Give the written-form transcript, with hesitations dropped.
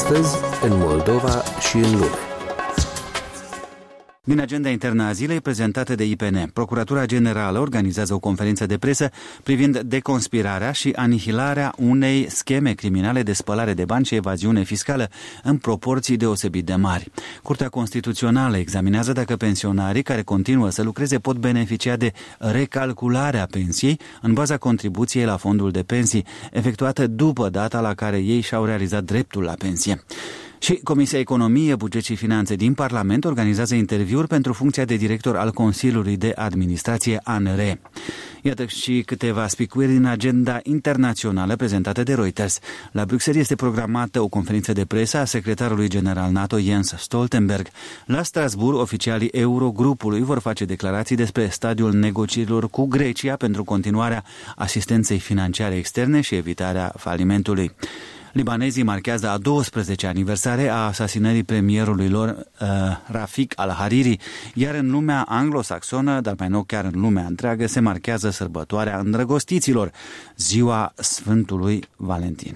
Astăzi, în Moldova și în lume. Din agenda internă a zilei prezentată de IPN, Procuratura Generală organizează o conferință de presă privind deconspirarea și anihilarea unei scheme criminale de spălare de bani și evaziune fiscală în proporții deosebit de mari. Curtea Constituțională examinează dacă pensionarii care continuă să lucreze pot beneficia de recalcularea pensiei în baza contribuției la fondul de pensii, efectuată după data la care ei și-au realizat dreptul la pensie. Și Comisia Economie, Buget și Finanțe din Parlament organizează interviuri pentru funcția de director al Consiliului de Administrație ANR. Iată și câteva spicuiri din agenda internațională prezentată de Reuters. La Bruxelles este programată o conferință de presă a secretarului general NATO Jens Stoltenberg. La Strasbourg, oficialii Eurogrupului vor face declarații despre stadiul negocierilor cu Grecia pentru continuarea asistenței financiare externe și evitarea falimentului. Libanezii marchează a 12-a aniversare a asasinării premierului lor, Rafik al-Hariri, iar în lumea anglosaxonă, dar mai nou chiar în lumea întreagă, se marchează sărbătoarea îndrăgostiților, ziua Sfântului Valentin.